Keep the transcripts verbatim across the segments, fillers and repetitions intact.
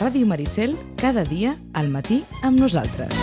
Ràdio Maricel, cada dia al matí amb nosaltres.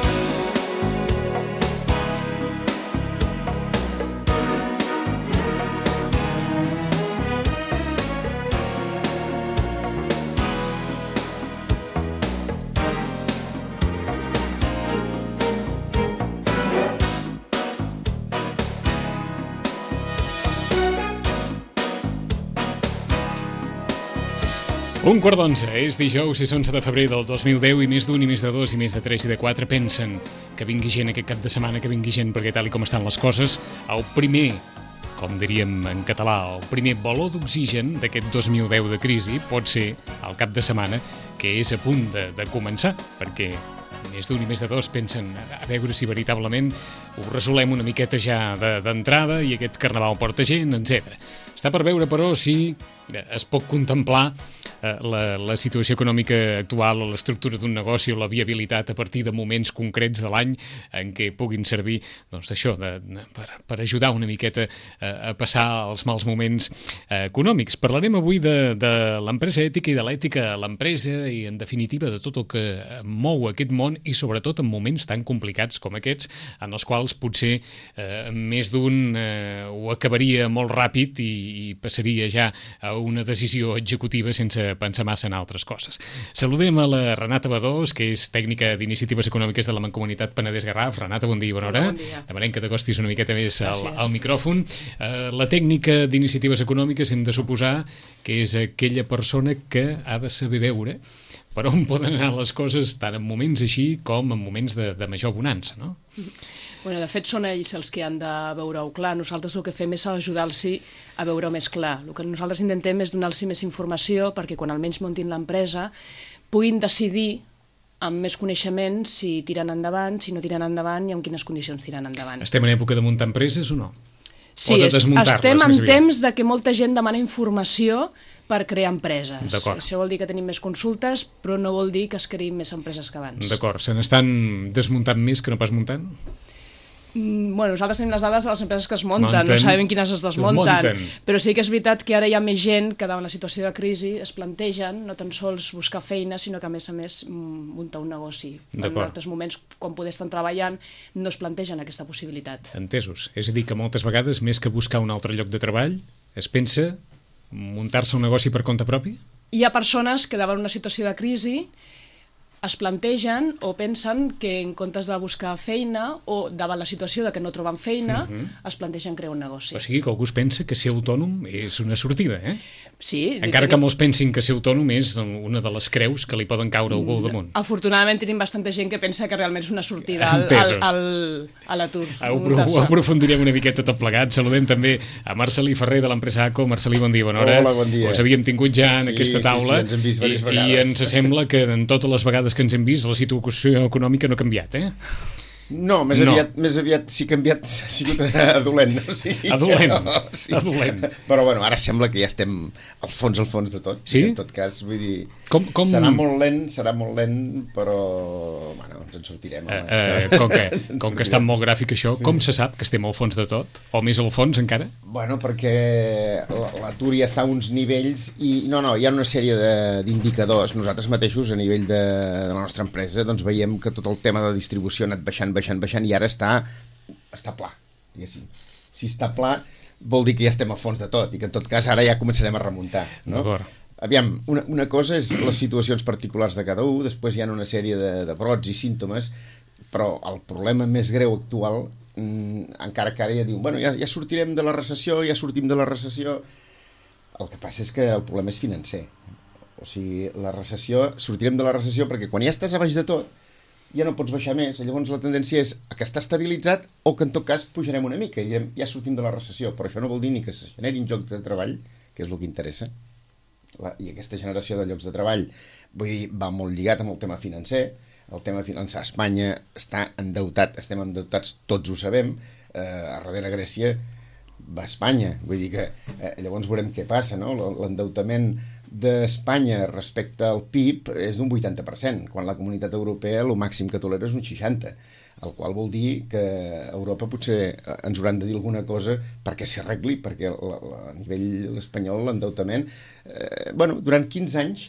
Un quart d'onze, és dijous, és onze de febrer del dos mil deu i més d'un i més de dos i més de tres i de quatre pensen que vingui gent aquest cap de setmana, que vingui gent perquè tal i com estan les coses, el primer, com diríem en català, el primer baló d'oxigen d'aquest dos mil deu de crisi pot ser el cap de setmana que és a punt de, de començar, perquè més d'un i més de dos pensen a veure si veritablement ho resolem una miqueta ja d'entrada i aquest carnaval porta gent, etcètera. Està per veure, però, si es pot contemplar eh, la, la situació econòmica actual o l'estructura d'un negoci o la viabilitat a partir de moments concrets de l'any en què puguin servir doncs, això, de, de, per, per ajudar una miqueta eh, a passar els mals moments eh, econòmics. Parlarem avui de, de l'empresa ètica i de l'ètica a l'empresa i, en definitiva, de tot el que mou aquest món i, sobretot, en moments tan complicats com aquests, en els quals potser eh, més d'un eh, ho acabaria molt ràpid i, i passaria ja a una decisió executiva sense pensar massa en altres coses. Saludem a la Renata Badós, que és tècnica d'Iniciatives Econòmiques de la Mancomunitat Penedès-Garraf. Renata, bon dia i bona hora. Bon dia. Demanem que t'acostis una miqueta més al, al micròfon. Uh, la tècnica d'Iniciatives Econòmiques hem de suposar que és aquella persona que ha de saber veure per on poden anar les coses tant en moments així com en moments de, de major bonança, no? Bueno, de fet, són ells els que han de veure-ho clar. Nosaltres el que fem és ajudar-los a veure-ho més clar. El que nosaltres intentem és donar-los més informació perquè quan almenys muntin l'empresa puguin decidir amb més coneixement si tiren endavant, si no tiren endavant i en quines condicions tiren endavant. Estem en època de muntar empreses o no? Sí, o de estem en temps de que molta gent demana informació per crear empreses. D'acord. Això vol dir que tenim més consultes, però no vol dir que es creïn més empreses que abans. D'acord. Se n'estan desmuntant més que no pas muntant? Mm, bueno, nosaltres tenim les dades de les empreses que es munten, Munten. no sabem quines es desmunten, Munten. però sí que és veritat que ara hi ha més gent que davant la situació de crisi es plantegen no tan sols buscar feina, sinó que a més a més muntar un negoci. En altres moments, quan poder estar treballant, no es plantegen aquesta possibilitat. Entesos. És a dir, que moltes vegades, més que buscar un altre lloc de treball, es pensa muntar-se un negoci per compte propi? Hi ha persones que davant una situació de crisi es plantegen o pensen que en comptes de buscar feina o davant la situació de que no troben feina, uh-huh. es plantegen crear un negoci. O sigui que algú es pensa que ser autònom és una sortida, eh? Sí. Encara que molts pensin que ser autònom és una de les creus que li poden caure algú al damunt. Afortunadament tenim bastanta gent que pensa que realment és una sortida al, al, al, a l'atur. Ho, ho aprofundirem una miqueta tot plegat. Saludem també a Marcelí Ferrer de l'empresa A C O. Marcelí, bon dia, bona hora. Hola, bon dia. Us havíem tingut ja en sí, aquesta taula sí, sí, ens hem vist diverses vegades. i, i ens sembla que en totes les vegades que ens hem vist la situació econòmica no ha canviat, eh? No, més aviat, no. més aviat sí que ha canviat, ha sigut adolent. O sigui, adolent, no, sí. adolent. Però bueno, ara sembla que ja estem al fons, al fons de tot. Sí? En tot cas, vull dir, com, com... serà molt lent, serà molt lent, però bueno, ens en sortirem. Uh, uh, com que, com que està molt gràfic això, sí. Com se sap que estem al fons de tot? O més al fons encara? Bueno, perquè l'atur ja està a uns nivells i no, no, hi ha una sèrie d'indicadors. Nosaltres mateixos, a nivell de, de la nostra empresa, doncs veiem que tot el tema de distribució ha anat baixant, baixant, baixant i ara està, està pla, diguéssim. Si està pla, vol dir que ja estem al fons de tot i que en tot cas ara ja començarem a remuntar, no? D'acord. Aviam, una, una cosa és les situacions particulars de cada un, després hi ha una sèrie de, de brots i símptomes, però el problema més greu actual, mmm, encara que ara ja diuen, bueno, ja, ja sortirem de la recessió, ja sortim de la recessió, el que passa és que el problema és financer. O sigui, la recessió, sortirem de la recessió perquè quan ja estàs a baix de tot, ja no pots baixar més, llavors la tendència és que està estabilitzat o que en tot cas pujarem una mica i direm, ja sortim de la recessió, però això no vol dir ni que es generin llocs de treball, que és el que interessa. La, i aquesta generació de llocs de treball, vull dir, va molt lligat amb el tema financer. El tema financer a Espanya està endeutat, estem endeutats, tots ho sabem, eh, a darrere Grècia va a Espanya, vull dir que eh, llavors veurem què passa, no? L'endeutament d'Espanya respecte al P I B és d'un vuitanta per cent, quan la Comunitat Europea el màxim que tolera és un seixanta per cent, el qual vol dir que a Europa potser ens hauran de dir alguna cosa perquè s'arregli, perquè la, la, a nivell espanyol l'endeutament, eh, bueno, durant quinze anys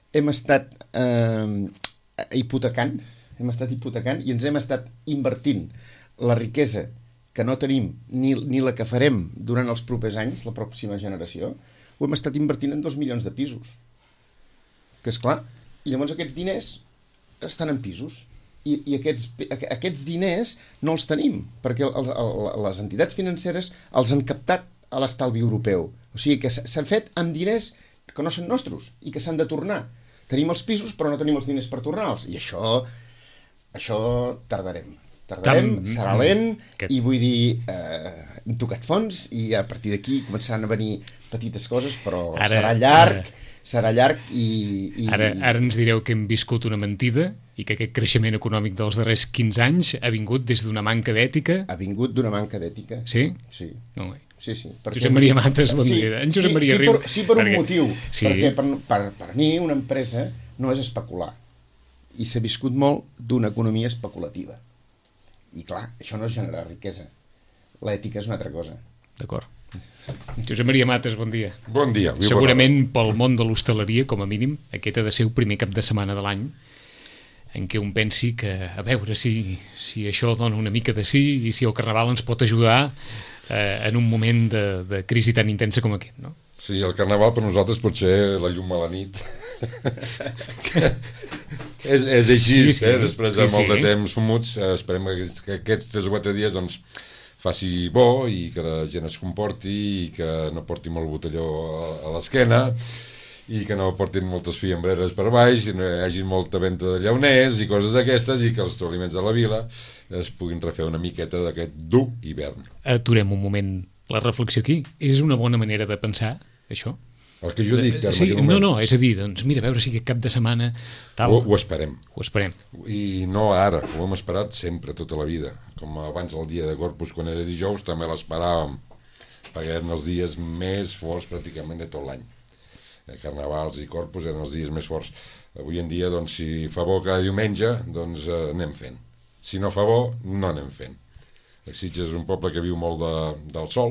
hem estat eh, hipotecant, hem estat hipotecant i ens hem estat invertint la riquesa que no tenim ni, ni la que farem durant els propers anys, la pròxima generació, ho hem estat invertint en dos milions de pisos. Que és clar, i llavors aquests diners estan en pisos. I, i aquests, aquests diners no els tenim, perquè el, el, les entitats financeres els han captat a l'estalvi europeu. O sigui que s'han fet amb diners que no són nostres i que s'han de tornar. Tenim els pisos però no tenim els diners per tornar-los. I això, això tardarem. Tardarem, Tam... serà lent, que... i vull dir, eh, hem tocat fons i a partir d'aquí començaran a venir petites coses, però ara, serà llarg, ara... serà llarg i... i... Ara, ara ens direu que hem viscut una mentida i que aquest creixement econòmic dels darrers quinze anys ha vingut des d'una manca d'ètica. Ha vingut d'una manca d'ètica. Sí? Sí. No, bé. Sí, sí. Perquè... Josep Maria Mates, bon sí, dia. En Josep sí, Maria sí, Riu. Per, sí, per un perquè... motiu. Sí. Perquè per, per, per mi una empresa no és especular. I s'ha viscut molt d'una economia especulativa. I clar, això no és generar riquesa. L'ètica és una altra cosa. D'acord. Josep Maria Mates, bon dia. Bon dia. Segurament pel món de l'hostaleria, com a mínim, aquest ha de ser el primer cap de setmana de l'any en què un pensi que, a veure si, si això dona una mica de sí i si el Carnaval ens pot ajudar eh, en un moment de, de crisi tan intensa com aquest, no? Sí, el Carnaval per nosaltres pot ser la llum a la nit. és, és així, sí, sí. Eh? Després de sí, molt sí. de temps fumuts, eh, esperem que, que aquests tres o quatre dies doncs, faci bo i que la gent es comporti i que no porti molt botelló a, a l'esquena i que no portin moltes fiambreres per baix i no hi hagi molta venda de llauners i coses d'aquestes i que els establiments de la vila es puguin refer una miqueta d'aquest dur hivern. Aturem un moment la reflexió aquí. És una bona manera de pensar, això? El que jo dic, Carme, sí, no, no, és a dir, doncs mira, a veure si aquest cap de setmana tal... Ho, ho esperem. Ho esperem. I no ara, ho hem esperat sempre, tota la vida. Com abans el dia de Corpus, quan era dijous, també l'esperàvem, perquè eren els dies més forts pràcticament de tot l'any. Carnavals i Corpus eren els dies més forts. Avui en dia, doncs, si fa bo cada diumenge, doncs eh, anem fent. Si no fa bo, no anem fent. Sitges és un poble que viu molt de, del sol.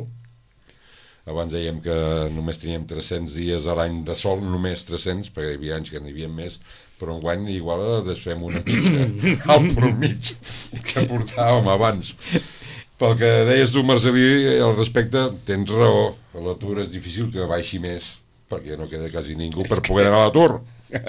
Abans dèiem que només teníem tres-cents dies a l'any de sol, només tres-cents, perquè hi havia anys que n'hi havia més, però enguany igual desfem una pizza al punt mig que portàvem abans. Pel que deies tu, Marcelí, al respecte, tens raó. L'atur és difícil que baixi més, perquè no queda quasi ningú per poder anar a l'atur.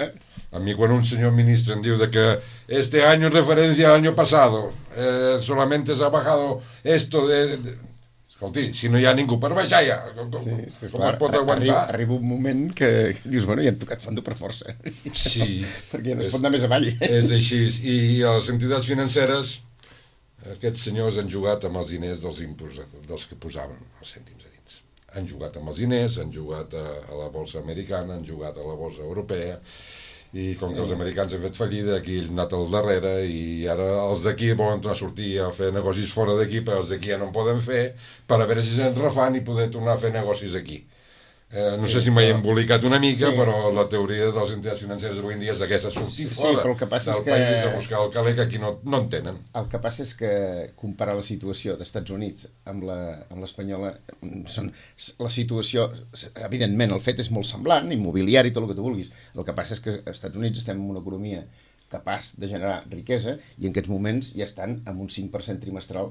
A mi quan un senyor ministre em diu de que este año en referencia al año pasado eh, solamente se ha bajado esto de... de... Escolti, si no hi ha ningú per baixar ja, com, sí, és que, com clar, es pot aguantar? Arriba, arriba un moment que, que dius, bueno, ja hem tocat fondo per força. Sí. Perquè no es és, pot anar més avall. És així. I les entitats financeres, aquests senyors han jugat amb els diners dels, impos, dels que posaven els cèntims a dins. Han jugat amb els diners, han jugat a, a la bolsa americana, han jugat a la bolsa europea, i com sí. que els americans han fet fallida, aquí ells han anat al darrere i ara els d'aquí volen tornar a sortir a fer negocis fora d'aquí, però els d'aquí ja no en poden fer, per a veure si se'n refan i poder tornar a fer negocis aquí. Eh, no sí, sé si m'he però... embolicat una mica, sí. però la teoria de les entitats financeres avui en dia és aquesta, sortir sí, fora sí, del és que... país a buscar el caler que aquí no, no en tenen. El que passa és que comparar la situació d'Estats Units amb l'espanyola, són la situació, evidentment el fet és molt semblant, immobiliari, tot el que tu vulguis. El que passa és que als Estats Units estem en una economia capaç de generar riquesa i en aquests moments ja estan amb un cinc per cent trimestral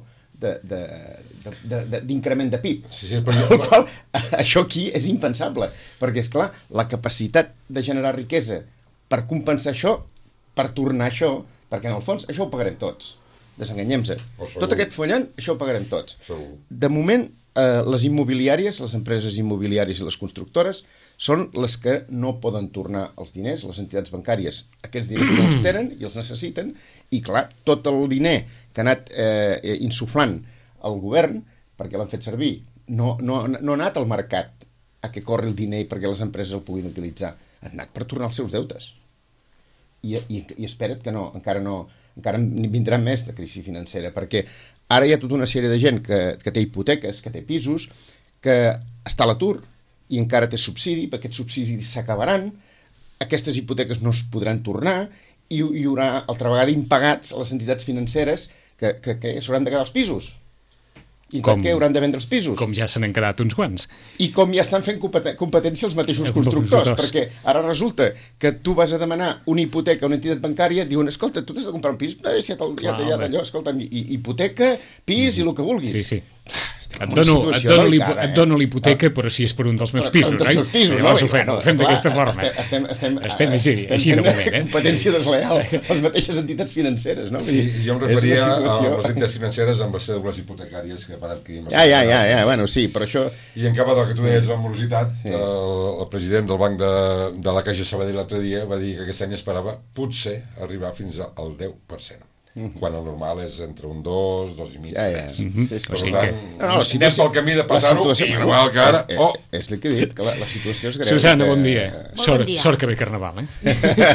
d'increment de, de, de, de P I B. Sí, sí, però... El qual, això aquí és impensable, perquè, és clar, la capacitat de generar riquesa per compensar això, per tornar això, perquè en el fons això ho pagarem tots. Desenganyem-se. Tot aquest follant, això ho pagarem tots. Segur. De moment, eh, les immobiliàries, les empreses immobiliàries i les constructores són les que no poden tornar els diners, les entitats bancàries. Aquests diners no els tenen i els necessiten, i clar, tot el diner que ha anat eh, insuflant el govern, perquè l'han fet servir, no, no, no ha anat al mercat a que corri el diner perquè les empreses el puguin utilitzar. Han anat per tornar els seus deutes. I, i, i espera't que no, encara no, encara vindrà més de crisi financera, perquè ara hi ha tota una sèrie de gent que, que té hipoteques, que té pisos, que està a l'atur i encara té subsidi, perquè aquests subsidis s'acabaran, aquestes hipoteques no es podran tornar i hi haurà altra vegada impagats a les entitats financeres que, que, que s'hauran de quedar els pisos. I com, què hauran de vendre els pisos? Com ja se n'han quedat uns quants. I com ja estan fent competència els mateixos constructors, perquè ara resulta que tu vas a demanar una hipoteca a una entitat bancària, diuen, escolta, tu t'has de comprar un pis, ja t'ha d'allò, escolta, hipoteca, pis i el que vulguis. Sí, sí. Et dono, et, dono delicada, eh? et dono l'hipoteca, però si és per un dels meus pisos, oi? Dels meus pisos, no? Llavors ho fem, ho fem d'aquesta forma. Estem, estem, estem així, estem així de moment, eh? Competència desleal, les mateixes entitats financeres, no? Sí, jo em referia situació... a les entitats financeres amb les cèdules hipotecàries que per adquirir... Ja, ja, ja, ja, bueno, sí, però això... I en cap del que tu deies amb morositat, sí. el, el president del banc de, de la Caixa Sabadell l'altre dia va dir que aquest any esperava potser arribar fins al deu per cent. Quan el normal és entre un dos, dos i mig, ja, ja. tres. Mm-hmm. Sí, sí. Per O sigui tant, que... no, no, anem pel camí de passar-ho igual que ara. És, oh. és el que he dit, que la, la situació és greu. Susana, que... bon dia. Bon Sort, dia. sort que ve Carnaval, eh?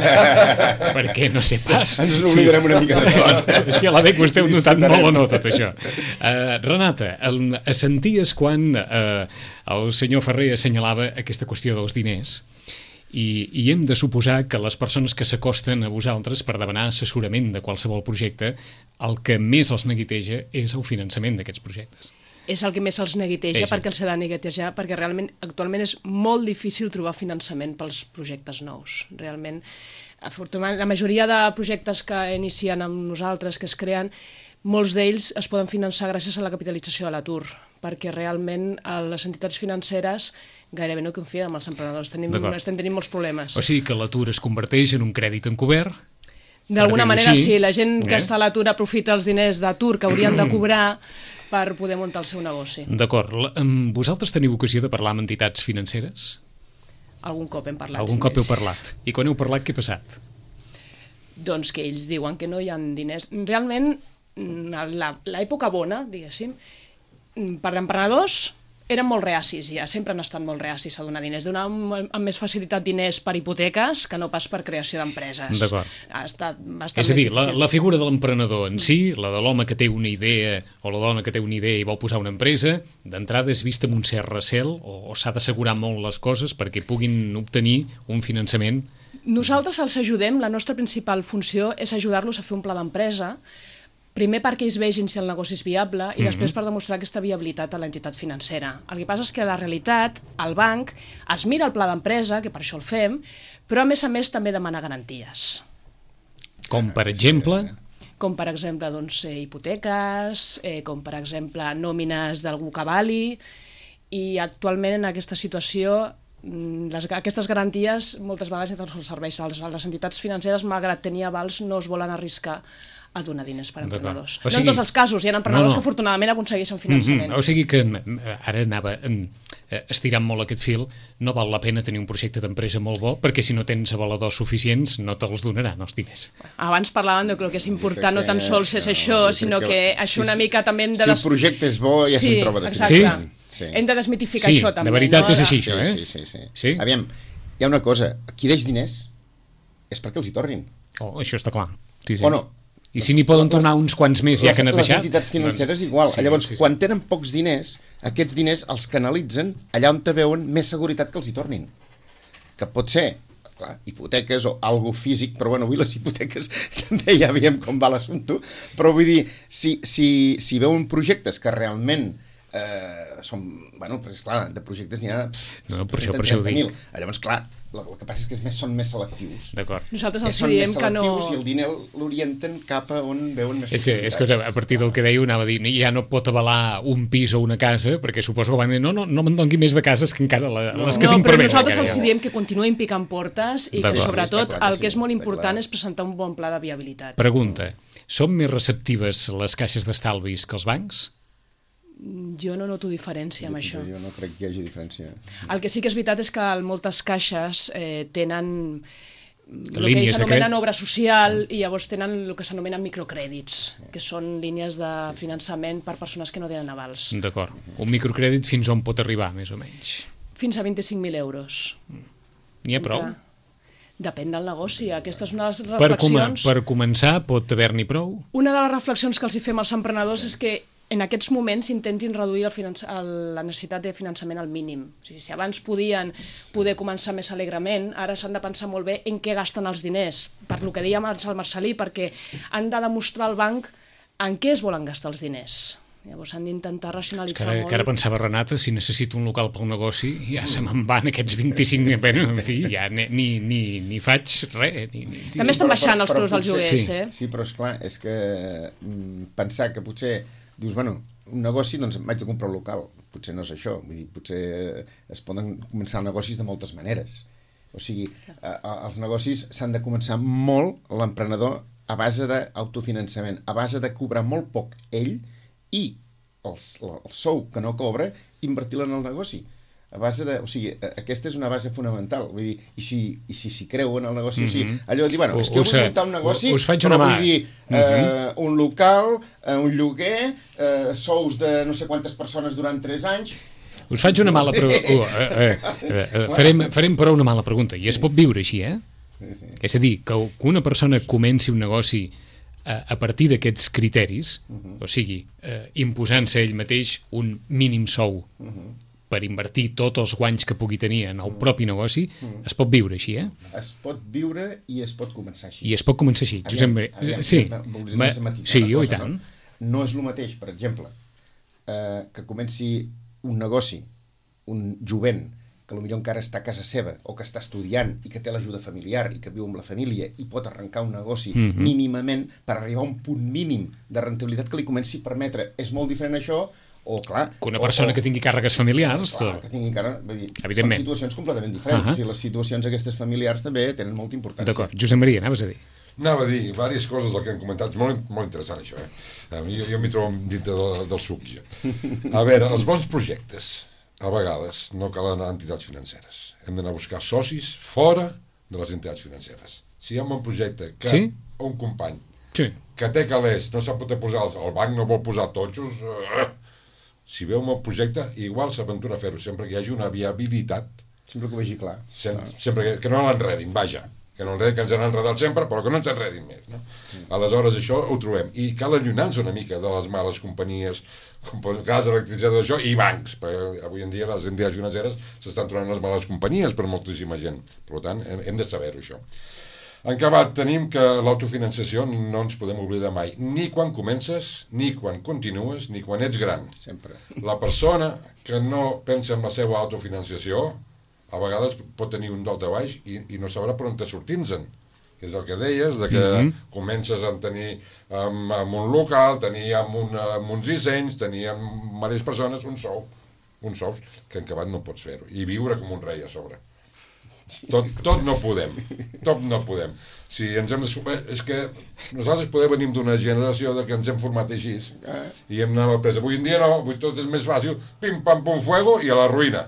Perquè no sé pas... Ens n'oblidarem una mica de tot. Si a la D E C ho esteu notant molt o no, tot això. Uh, Renata, el, senties quan uh, el senyor Ferrer assenyalava aquesta qüestió dels diners i, i hem de suposar que les persones que s'acosten a vosaltres per demanar assessorament de qualsevol projecte, el que més els neguiteja és el finançament d'aquests projectes. És el que més els neguiteja, Eixa. perquè els ha de neguitejar, perquè realment actualment és molt difícil trobar finançament pels projectes nous. Realment, afortunadament, la majoria de projectes que inicien amb nosaltres, que es creen, molts d'ells es poden finançar gràcies a la capitalització de l'atur, perquè realment les entitats financeres gairebé no confien en els emprenedors. Tenim, estem tenint molts problemes. O sigui que l'atur es converteix en un crèdit encobert. D'alguna manera així, sí, la gent que eh? està a l'atur aprofita els diners d'atur que haurien de cobrar per poder muntar el seu negoci. D'acord. Vosaltres teniu ocasió de parlar amb entitats financeres? Algun cop hem parlat. Algun sí, cop heu sí. parlat. I quan heu parlat, què ha passat? Doncs que ells diuen que no hi ha diners. Realment, l'època bona, diguéssim, per emprenedors eren molt reacis ja, sempre han estat molt reacis a donar diners, donar amb més facilitat diners per hipoteques que no pas per creació d'empreses. D'acord. Ha estat bastant És a dir, més la, difícil. la figura de l'emprenedor en si, la de l'home que té una idea o la dona que té una idea i vol posar una empresa, d'entrada és vista amb un cert recel o, o s'ha d'assegurar molt les coses perquè puguin obtenir un finançament. Nosaltres els ajudem, la nostra principal funció és ajudar-los a fer un pla d'empresa, primer perquè ells vegin si el negoci és viable i mm-hmm. després per demostrar aquesta viabilitat a l'entitat financera. El que passa és que la realitat, el banc, es mira el pla d'empresa, que per això el fem, però a més a més també demana garanties. Com per exemple... Com per exemple doncs, eh, hipoteques, eh, com per exemple nòmines d'algú que vali, i actualment en aquesta situació les, aquestes garanties moltes vegades els serveis als, a les entitats financeres, malgrat tenir avals, no es volen arriscar a donar diners per a emprenedors. O sigui, no en tots els casos, hi ha emprenedors no, no. que afortunadament aconsegueixen finançament. Mm-hmm. O sigui que ara anava estirant molt aquest fil, no val la pena tenir un projecte d'empresa molt bo, perquè si no tens avaladors suficients no te'ls donaran els diners. Abans parlàvem de que el que és important no tan sols és això, sinó que això una mica també hem de... Si el projecte és bo ja se'n troba de finançament. Sí? Hem de desmitificar sí, això també. Sí, de veritat no? és així, això, eh? Sí, sí, sí. sí. Aviam, hi ha una cosa, qui deix diners és perquè els hi tornin. Oh, això està clar. Sí, sí. O no? I si n'hi poden tornar uns quants més ja que n'ha deixat... Les entitats financeres doncs, igual. Sí, Llavors, sí, sí. quan tenen pocs diners, aquests diners els canalitzen allà on te veuen més seguretat que els hi tornin. Que pot ser, clar, hipoteques o algo físic, però bueno, avui les hipoteques també ja veiem com va l'assumpte, però vull dir, si, si, si veuen projectes que realment eh, són... Bueno, però és clar, de projectes n'hi ha... No, per això, per això ho dic. Llavors, clar, el que passa és que és més, són més selectius. D'acord. Nosaltres els són diem més que no... i el diner l'orienten cap a on veuen més és que, és que a partir del que dèieu anava a dir ja no pot avalar un pis o una casa, perquè suposo que van dir no, no, no me'n doni més de cases que encara la, no, les que no, tinc per però més. nosaltres els diem que continuïn picant portes i que sobretot sí, clar, el que és sí, molt important clar. és presentar un bon pla de viabilitat. Pregunta, són més receptives les caixes d'estalvis que els bancs? Jo no noto diferència amb això. Jo no crec que hi hagi diferència. El que sí que és veritat és que moltes caixes eh, tenen el línies que s'anomenen obra social i llavors tenen el que s'anomenen microcrèdits, que són línies de finançament per persones que no tenen avals. D'acord. Un microcrèdit fins on pot arribar, més o menys? Fins a vint-i-cinc mil euros. N'hi ha prou? Depèn del negoci. Aquesta és una de les Per, reflexions... com per començar, pot haver-n'hi prou? Una de les reflexions que els hi fem als emprenedors és que en aquests moments intentin reduir el finanç... el, la necessitat de finançament al mínim. O sigui, si abans podien poder començar més alegrement, ara s'han de pensar molt bé en què gasten els diners. Per lo que dèiem al Marcelí, perquè han de demostrar al banc en què es volen gastar els diners. Llavors s'han d'intentar racionalitzar que ara, molt. Que ara pensava, Renata, si necessito un local pel negoci, ja se me'n van aquests vint-i-cinc... Bueno, en fi, ja ni, ni, ni, ni faig res. Ni, ni... Sí, també estan baixant els preus dels lloguers, sí, eh? Sí, però esclar, és que mm, pensar que potser dius, bueno, un negoci, doncs m'haig de comprar un local. Potser no és això. Vull dir, potser es poden començar negocis de moltes maneres. O sigui, eh, els negocis s'han de començar molt, l'emprenedor, a base d'autofinançament, a base de cobrar molt poc ell i els, el sou que no cobra, invertir-lo en el negoci. A base de, o sigui, aquesta és una base fonamental. Vull dir, i si i si s'hi creu en el negoci, mm -hmm. o sigui, allò de dir, bueno, és que jo vull muntar un negoci, us faig però una mà. vull dir, eh, mm -hmm. un local, eh, un lloguer, eh, sous de no sé quantes persones durant tres anys... Us faig una mala pregunta. Uh, uh, uh, uh, uh, farem, farem però una mala pregunta. I es pot viure així, eh? Sí, sí. És a dir, que una persona comenci un negoci a partir d'aquests criteris, uh-huh. o sigui, eh, imposant-se ell mateix un mínim sou uh-huh. per invertir tots els guanys que pugui tenir en el uh-huh. propi negoci, uh-huh. es pot viure així, eh? Es pot viure i es pot començar així. I es pot començar així. Aviam, Josep, aviam, sí, Ma... sí, cosa, i tant. No? no és el mateix, per exemple, eh, que comenci un negoci, un jovent, que potser encara està a casa seva o que està estudiant i que té l'ajuda familiar i que viu amb la família i pot arrencar un negoci mm-hmm. mínimament per arribar a un punt mínim de rentabilitat que li comenci a permetre. És molt diferent això o, clar... Que una persona o, o, que tingui càrregues familiars... Clar, que tingui càrregues... Vull dir, evidentment. Són situacions completament diferents. Uh -huh. O sigui, les situacions aquestes familiars també tenen molta importància. D'acord. Josep Maria, anaves a dir? Anava a dir diverses coses del que hem comentat. Molt, molt interessant, això, eh? A mi, jo m'hi trobo dintre del, del suc, ja. A veure, els bons projectes... a vegades no calen entitats financeres. Hem d'anar a buscar socis fora de les entitats financeres. Si hi ha un bon projecte que sí? un company sí. que té calés, no sap pot posar, el banc no vol posar totxos, uh, si veu un bon projecte, igual s'aventura a fer-ho, sempre que hi hagi una viabilitat. Sempre que ho vegi clar. Sempre, sempre que, que no l'enredin, vaja. Que no enredin, que ens han enredat sempre, però que no ens enredin més. No? Mm. Aleshores, això ho trobem. I cal allunyar-nos una mica de les males companyies, com gas, electricitat, això, i bancs, perquè avui en dia les entitats financeres s'estan trobant les males companyies per moltíssima gent. Per tant, hem, hem de saber-ho, això. En acabat, tenim que l'autofinanciació no ens podem oblidar mai, ni quan comences, ni quan continues, ni quan ets gran. Sempre. La persona que no pensa en la seva autofinanciació, a vegades pot tenir un dalt de baix i, i no sabrà per on te sortir-se'n. Que és el que deies, de que mm-hmm. comences a tenir amb, amb un local, tenir amb, una, amb uns dissenys, tenir amb diverses persones un sou, uns sous que en acabat no pots fer-ho, i viure com un rei a sobre. Tot, tot no podem, tot no podem. Si ens hem, és que nosaltres podem venir d'una generació de que ens hem format així, i hem anat a la presa. Avui en dia no, avui tot és més fàcil, pim, pam, pum, fuego, i a la ruïna.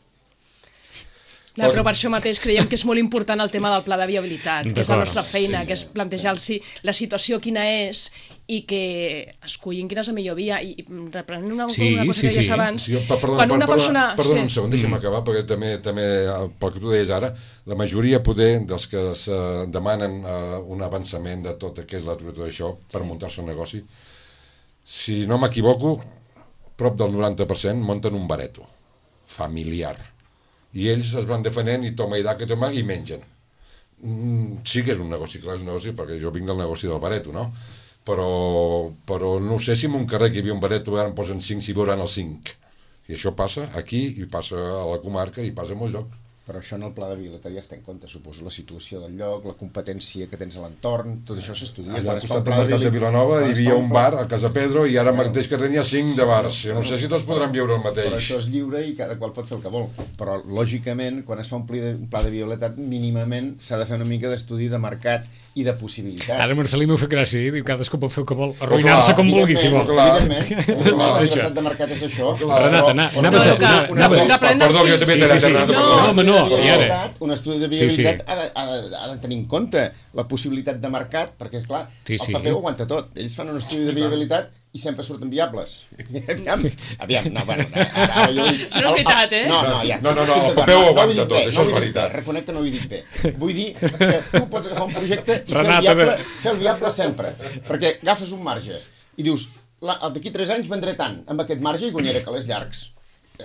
Clar, però per això mateix creiem que és molt important el tema del pla de viabilitat, que és la nostra feina, sí, sí. que és plantejar-se la situació quina és i que escollin quina és la millor via. I reprenent una, sí, una cosa sí, que deies sí. abans, sí, perdona, quan una perdona, persona... Perdona sí. un segon, deixa'm mm. acabar, perquè també, també, pel que tu deies ara, la majoria poder dels que se demanen uh, un avançament de tot el que és l'atur i tot això per sí. muntar-se un negoci, si no m'equivoco, prop del noranta per cent munten un bareto familiar. I ells es van defenent i toma i da que toma i mengen. Mm, sí que és un negoci, clar, és un negoci, perquè jo vinc del negoci del bareto, no? Però, però no sé si en un carrer que hi havia un bareto ara en posen cinc, si veuran els cinc. I això passa aquí, i passa a la comarca, i passa a molt lloc. Però això en el pla de viabilitat ja es té en compte, suposo, la situació del lloc, la competència que tens a l'entorn, tot això s'estudia. Allà al costat del mercat de Vilanova hi havia un bar a Casa Pedro i ara mateix que n'hi ha cinc de bars. Jo no sé si tots podran viure el mateix. Però això és lliure i cada qual pot fer el que vol. Però, lògicament, quan es fa un pla de viabilitat, mínimament s'ha de fer una mica d'estudi de mercat i de possibilitats. Ara Marcelí m'ho fa gràcia, eh? Diu, cadascú pot fer el que vol, arruïnar-se com vulgui, si vol. Evidentment, la realitat de mercat és això. Renata, anaves a... Perdó, que jo també t'he dit, Renata. No, home, no, i ara... Un estudi de viabilitat sí, sí. Ha, de, ha, de, ha de tenir en compte la possibilitat de mercat, perquè, és clar, sí, sí. el paper ho aguanta tot. Ells fan un estudi de viabilitat i sempre surten viables. Aviam, aviam, no, bueno... Ara, jo dic, això no és veritat, eh? No, no, ja, no, no, no, el paper ho aguanta tot, això és veritat. Reconec que no ho he dit bé. Vull dir que tu pots agafar un projecte i fer el viable, fer el viable sempre, perquè agafes un marge i dius, d'aquí tres anys vendré tant, amb aquest marge i guanyaré calés llargs.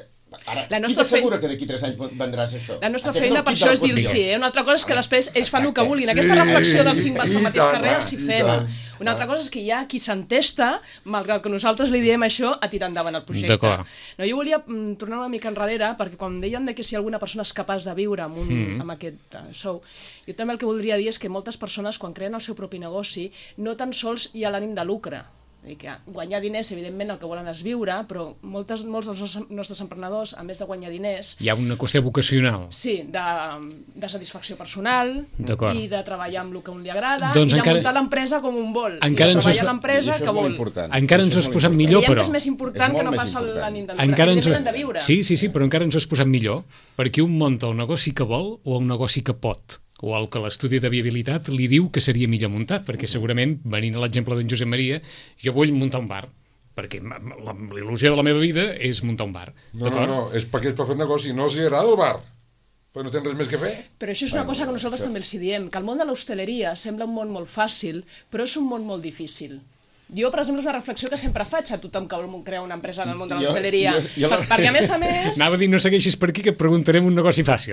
Ara, La qui nostra t'assegura fe- que d'aquí tres anys vendràs això? La nostra Aquest feina el per kit això de la és dir qüestió. sí, eh? Una altra cosa és que després ells fan el que Exacte. vulguin. Aquesta Sí, reflexió dels cinc van al i mateix tant, carrer els hi i fem. tant. Una altra cosa és que hi ha qui s'entesta, malgrat que nosaltres li diem això, a tirar endavant el projecte. D'acord. No, jo volia mm, tornar una mica enrere, perquè quan deien de que si alguna persona és capaç de viure amb, un, mm. amb aquest uh, sou, jo també el que voldria dir és que moltes persones, quan creen el seu propi negoci, no tan sols hi ha l'ànim de lucre. I que guanyar diners, evidentment, el que volen és viure, però moltes, molts dels nostres, nostres emprenedors, a més de guanyar diners, Hi ha una qüestió vocacional. sí, de, de satisfacció personal D'acord. i de treballar amb el que a un li agrada Doncs i de encara- muntar l'empresa com un vol. Encara I de ens has- treballar a I l'empresa això que és molt vol. important. Encara ens Això ho has és posat molt millor, Creiem però... que és més important És que molt no més passa important. l'ànim de lucre. Encara ens... Evidentment hem de viure. Sí, sí, sí, però encara ens ho has posat millor, perquè un munta el negoci que vol o el negoci que pot, o el que l'estudi de viabilitat li diu que seria millor muntat, perquè segurament, venint a l'exemple d'en Josep Maria, jo vull muntar un bar, perquè m- m- la- l'il·lusió de la meva vida és muntar un bar. No, no, d'acord? no, és perquè és per fer negoci, no els hi agrada el bar, perquè no tenen res més que fer. Però això és una cosa que nosaltres també els hi diem, que el món de l'hostaleria sembla un món molt fàcil, però és un món molt difícil. Jo, per exemple, és una reflexió que sempre faig a tothom que vol crear una empresa en el món de Jo- l'hostaleria. jo- jo la- Per- Perquè, a més a més... Anava a dir, no segueixis per aquí, que et preguntarem un negoci fàcil.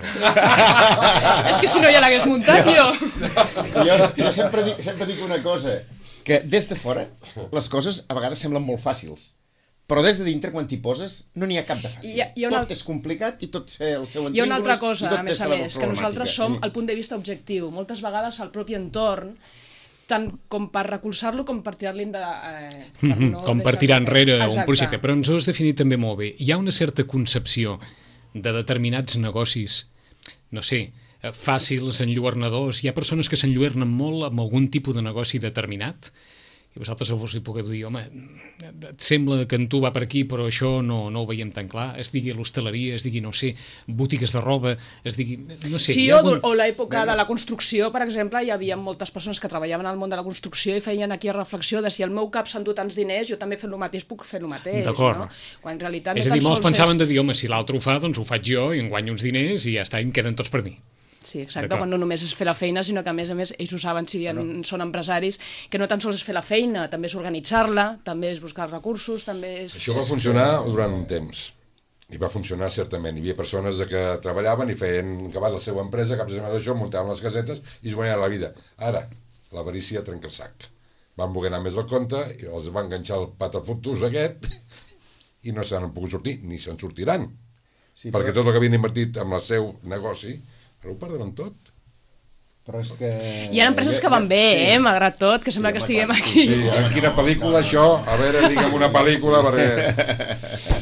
és que si no ja l'hagués muntat jo. Jo, jo sempre, dic, sempre dic una cosa, que des de fora les coses a vegades semblen molt fàcils, però des de dintre, quan t'hi poses, no n'hi ha cap de fàcil. Hi ha- hi ha una- Tot és complicat i tot té el seu Hi ha una altra antígones, cosa, i tot a té més a la més, que nosaltres problemàtica. som el punt de vista objectiu. Moltes vegades el propi entorn, tant com per recolzar-lo com per tirar-li de... Eh, per Mhm, no com per deixar tirar de fer. enrere un Exacte. projecte. Però ens ho has definit també molt bé. Hi ha una certa concepció de determinats negocis, no sé, eh, fàcils, enlluernadors. Hi ha persones que s'enlluernen molt amb algun tipus de negoci determinat, i vosaltres us hi pugueu dir, home, et sembla que en tu va per aquí, però això no, no ho veiem tan clar. Es digui l'hostaleria, es digui, no sé, botigues de roba, es digui... No sé, Sí, hi ha o, algun... o l'època de la construcció, per exemple, hi havia moltes persones que treballaven al món de la construcció i feien aquí reflexió de si el meu cap s'endú tants diners, jo també fent el mateix puc fer el mateix. D'acord. No? Quan en realitat És no a dir, tan molts sols pensaven és... de dir, home, si l'altre ho fa, doncs ho faig jo i em guanyo uns diners i ja està, i em queden tots per mi. Sí, exacte, D'acord. quan no només és fer la feina, sinó que a més a més ells ho saben, si en, són empresaris, que no tan sols és fer la feina, també és organitzar-la, també és buscar els recursos, també és... Això va funcionar durant un temps. I va funcionar certament. Hi havia persones que treballaven i feien acabar la seva empresa, cap de setmana d'això, muntaven les casetes i es guanyaven la vida. Ara, l'avarícia trenca el sac. Van voler anar més al compte i els va enganxar el patafutus aquest i no se n'han pogut sortir, ni se'n sortiran. Sí, perquè però- tot el que havien invertit en el seu negoci, ara ho perdran tot. Però és que... Hi ha empreses que van bé, eh, malgrat tot, que sembla Sí, que home, estiguem clar, aquí. Sí, en quina pel·lícula això? A veure, digue'm una pel·lícula, perquè...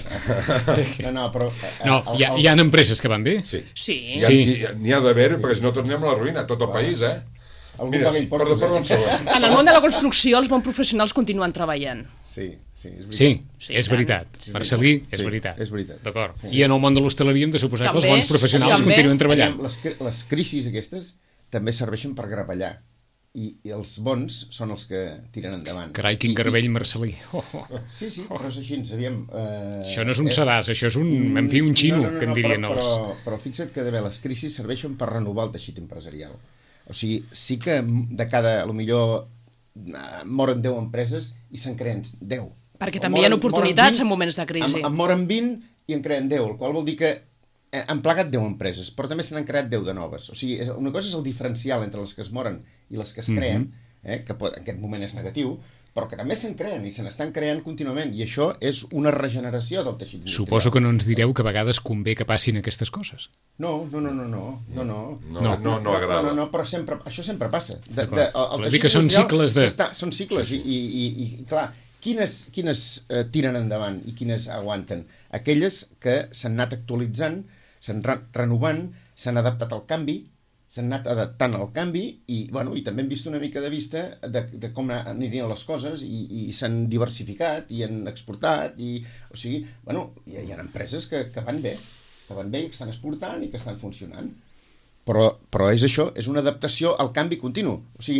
No, no, però... eh, No, el- hi ha, els- hi ha empreses que van bé. Sí. Sí. N'hi ha, Sí. n'hi- n'hi ha d'haver, perquè si no tornem a la ruïna, tot el país, eh? Algú Mira, paga impostos, perdó, perdó, un eh? segon. En el món de la construcció els bons professionals continuen treballant. Sí, sí, és veritat. Sí, Sí, és tant. veritat. Sí, Marcelí, és sí, veritat. és veritat. D'acord. I en el món de l'hostaleria hem de suposar que els També, bons professionals també. continuen treballant. Aviam, Les, cri- les crisis aquestes també serveixen per gravellar. I, I els bons són els que tiren endavant. Carai, quin I- garbell, Marcelí. Oh, oh. I, sí, sí, però és així, aviam... Eh, Això no és un eh, sedàs, això és un, en fi, un xino, no, no, no, que en no, dirien però, els... Però, però fixa't que bé, les crisis serveixen per renovar el teixit empresarial. O sigui, sí que de cada, a lo millor, eh, moren deu empreses i se'n creen deu. Perquè O també hi ha moren- oportunitats moren en moments de crisi. En, en moren vint i en creen deu, el qual vol dir que eh, han plegat deu empreses, però també se n'han creat deu de noves. O sigui, és, una cosa és el diferencial entre les que es moren i les que es creen, eh, que pot, en aquest moment és negatiu, però que també se'n creen i se n'estan creant contínuament, i això és una regeneració del teixit industrial. Suposo que no ens direu que a vegades convé que passin aquestes coses. No, no, no, no, no, no, no. No, no, no agrada. No, no, no, però sempre, això sempre passa. De, D'acord. de, el, el Voleu dir teixit que són industrial cicles de- s'està- Són cicles, i, i, i, i clar, quines, quines eh, tiren endavant i quines aguanten? Aquelles que s'han anat actualitzant, s'han re renovant, s'han adaptat al canvi, s'han anat adaptant al canvi i, bueno, i també hem vist una mica de vista de, de com anirien les coses i, i s'han diversificat i han exportat i, o sigui, bueno, hi ha, hi ha empreses que, que van bé, que van bé i que estan exportant i que estan funcionant. Però, però és això, és una adaptació al canvi continu. O sigui,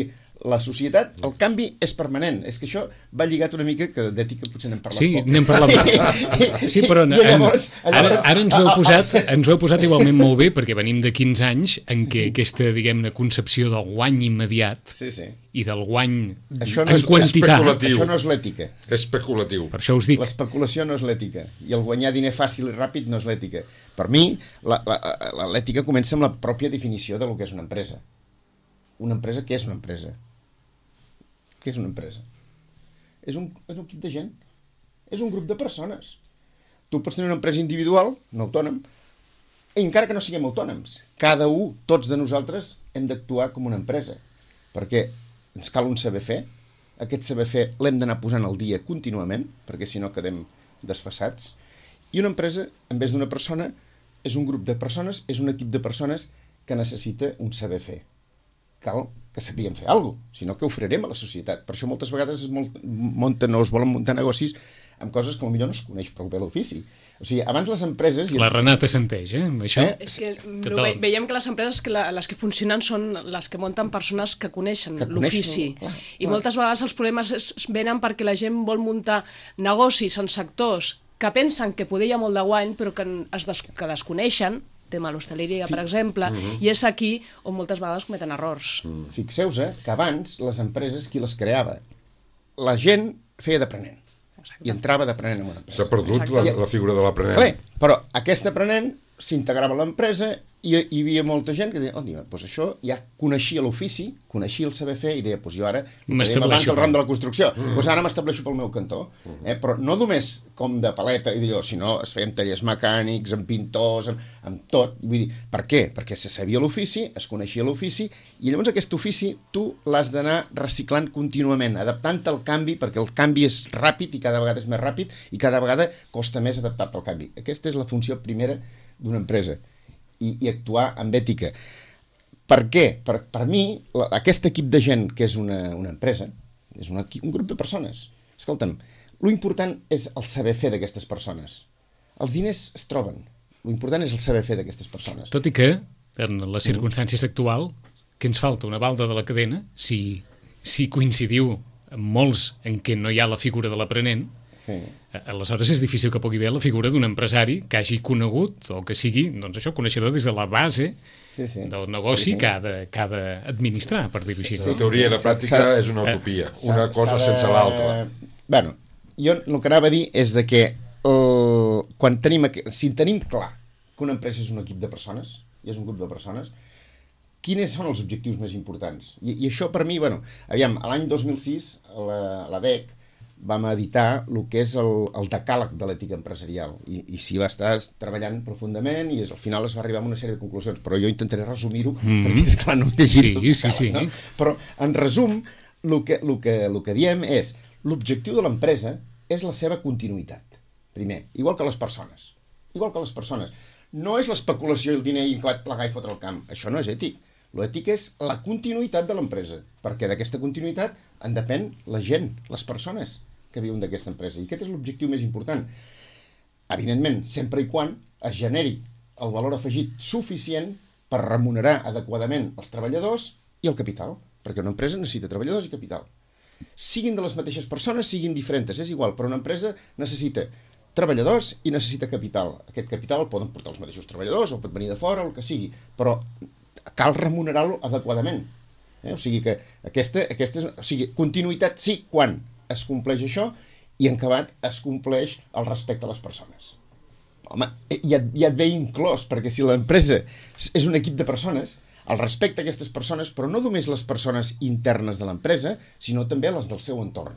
la societat, el canvi és permanent. És que això va lligat una mica, que d'ètica potser n'hem parlat sí, poc. Sí, n'hem parlat sí, però en, llavors, en, llavors, ara, ara ens, ho heu posat, ens ho heu posat igualment molt bé, perquè venim de quinze anys en què aquesta, diguem-ne, concepció del guany immediat sí, sí. i del guany això no en és quantitat. Això no és l'ètica. Especulatiu. Per això us dic. L'especulació no és l'ètica. I el guanyar diner fàcil i ràpid no és l'ètica. Per mi, l'ètica comença amb la pròpia definició de lo que és una empresa. Una empresa, què és una empresa? Què és una empresa? És un, és un equip de gent. És un grup de persones. Tu pots tenir una empresa individual, un autònom, i encara que no siguem autònoms, cada un, tots de nosaltres, hem d'actuar com una empresa. Perquè ens cal un saber fer. Aquest saber fer l'hem d'anar posant al dia contínuament, perquè si no quedem desfassats. I una empresa, en vez d'una persona, és un grup de persones, és un equip de persones que necessita un saber fer. Cal que sapiguem fer alguna cosa, si no que ho farem a la societat. Per això moltes vegades es munten o es volen muntar negocis amb coses que potser no es coneix prou bé l'ofici. O sigui, abans les empreses... La Renata senteix, eh? Això... eh? És que ve, veiem que les empreses que la, les que funcionen són les que munten persones que coneixen l'ofici. I moltes vegades els problemes es, es venen perquè la gent vol muntar negocis en sectors que pensen que poder hi ha molt de guany, però que, es des, que desconeixen, tema l'hostaleria, per exemple, uh-huh. i és aquí on moltes vegades cometen errors. Mm. Fixeu-vos eh, que abans les empreses, qui les creava? La gent feia d'aprenent. I entrava d'aprenent en una empresa. S'ha perdut la, la figura de l'aprenent. Bé, però aquest aprenent s'integrava a l'empresa i hi havia molta gent que deia, oh, doncs això ja coneixia l'ofici, coneixia el saber fer, i deia, doncs jo ara m'estableixo el ram de la construcció, mm. doncs ara m'estableixo pel meu cantó. Eh? Però no només com de paleta, i d'allò, sinó es feien tallers mecànics, amb pintors, amb, amb tot. Vull dir, per què? Perquè se sabia l'ofici, es coneixia l'ofici, i llavors aquest ofici tu l'has d'anar reciclant contínuament, adaptant-te al canvi, perquè el canvi és ràpid i cada vegada és més ràpid i cada vegada costa més adaptar-te al canvi. Aquesta és la funció primera d'una empresa. I, i actuar amb ètica. Per què? Per, per mi, la, aquest equip de gent que és una, una empresa, és un, equip, un grup de persones. Escolta'm, lo important és el saber fer d'aquestes persones. Els diners es troben. Lo important és el saber fer d'aquestes persones. Tot i que, en les circumstàncies actuals, que ens falta una balda de la cadena, si, si coincidiu amb molts en què no hi ha la figura de l'aprenent, sí. Aleshores és difícil que pugui haver la figura d'un empresari que hagi conegut o que sigui, doncs això, coneixedor des de la base sí, sí. del negoci sí, sí. Que, ha de, que ha d'administrar, per dir-ho així. Sí, sí. La teoria i la pràctica és una utopia, una cosa de... sense l'altra. Bueno, jo el que anava a dir és de que el... quan tenim, si tenim clar que una empresa és un equip de persones, i és un grup de persones, quins són els objectius més importants? I, i això per mi, bueno, aviam, l'any dos mil sis, la, la D E C vam editar el que és el, el decàleg de l'ètica empresarial i, i s'hi va estar treballant profundament i és, al final es va arribar a una sèrie de conclusions, però jo intentaré resumir-ho mm-hmm. perquè és clar, no he llegit sí, decàleg, sí, sí. No? Però en resum el que, el que, el que diem és l'objectiu de l'empresa és la seva continuïtat, primer, igual que les persones igual que les persones no és l'especulació i el diner i plegar i fotre el camp, això no és ètic. L'ètic és la continuïtat de l'empresa, perquè d'aquesta continuïtat en depèn la gent, les persones que viuen d'aquesta empresa. I aquest és l'objectiu més important. Evidentment, sempre i quan es generi el valor afegit suficient per remunerar adequadament els treballadors i el capital, perquè una empresa necessita treballadors i capital. Siguin de les mateixes persones, siguin diferents, és igual, però una empresa necessita treballadors i necessita capital. Aquest capital el poden portar els mateixos treballadors o pot venir de fora, o el que sigui, però cal remunerar-lo adequadament. Eh? O sigui que aquesta, aquesta és, o sigui, continuïtat sí quan es compleix això i en acabat es compleix el respecte a les persones. Home, ja, ja et ve inclòs, perquè si l'empresa és un equip de persones, el respecte a aquestes persones, però no només les persones internes de l'empresa, sinó també les del seu entorn.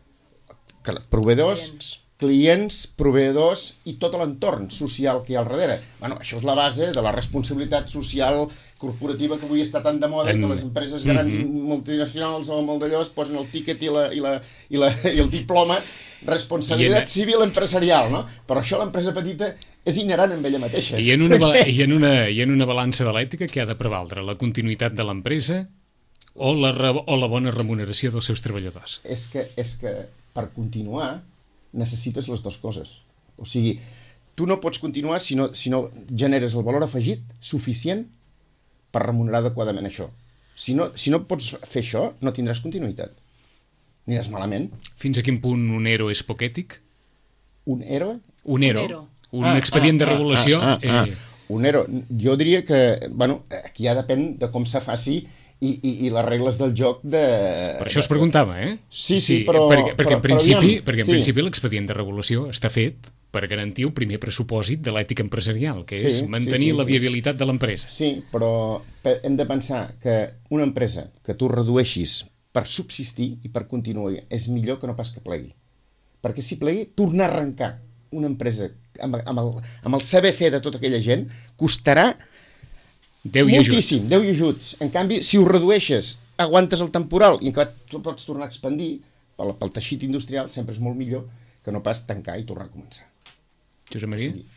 Que proveïdors, clients. clients, proveïdors i tot l'entorn social que hi ha al darrere. Bueno, això és la base de la responsabilitat social corporativa que avui està tan de moda, en... que les empreses grans mm-hmm. multinacionals o molt d'allò es posen el tíquet i, la, i, la, i, la, i el diploma, responsabilitat en... civil empresarial, no? Però això l'empresa petita és inherent amb ella mateixa. I en una, i en una, i en una balança de l'ètica que ha de prevaldre la continuïtat de l'empresa o la, o la bona remuneració dels seus treballadors? És que, és que per continuar necessites les dues coses. O sigui, tu no pots continuar si no, si no generes el valor afegit suficient per remunerar adequadament això. Si no, si no pots fer això, no tindràs continuïtat. Aniràs malament. Fins a quin punt un ero és poquètic? Un héroe? Un ero. Un ero. Un Ah, expedient ah, de regulació. Ah, ah, ah. Eh, Un ero. Jo diria que, bueno, aquí ja depèn de com se faci i, i, i les regles del joc de... Per això es preguntava, eh? Sí, sí, però- Perquè, perquè però- en principi, però aviam, perquè en sí. principi l'expedient de regulació està fet per garantir el primer pressupòsit de l'ètica empresarial, que Sí, és sí, mantenir sí, la sí. viabilitat de l'empresa. Sí, però pe- hem de pensar que una empresa que tu redueixis per subsistir i per continuar és millor que no pas que plegui. Perquè si plegui, tornar a arrencar una empresa amb, amb, el, amb el saber fer de tota aquella gent costarà Déu i ajut. moltíssim, Déu i ajuts. En canvi, si ho redueixes, aguantes el temporal i en acabat tu pots tornar a expandir pel, pel teixit industrial, sempre és molt millor que no pas tancar i tornar a començar. Josep Maria? Sí.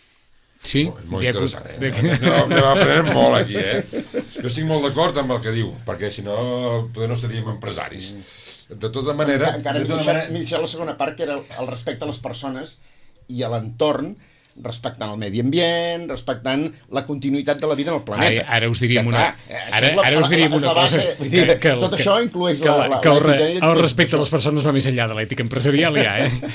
Sí? Molt De- interessant, eh? de- No, no, aprenent molt aquí, eh? Jo estic molt d'acord amb el que diu, perquè si no, potser no seríem empresaris. De tota manera... Encara de m'he tota deixat, manera... m'he deixat la segona part, que era el, el respecte a les persones i a l'entorn, respectant el medi ambient, respectant la continuïtat de la vida en el planeta. Ara, ara us diríem Que, una, clar, eh, això ara, és la- ara us la- diríem la- una la cosa. base, vull dir, tot això inclueix que, la- la- que el, re, l'ètica i- el respecte a les persones va més enllà de l'ètica empresarial, ja,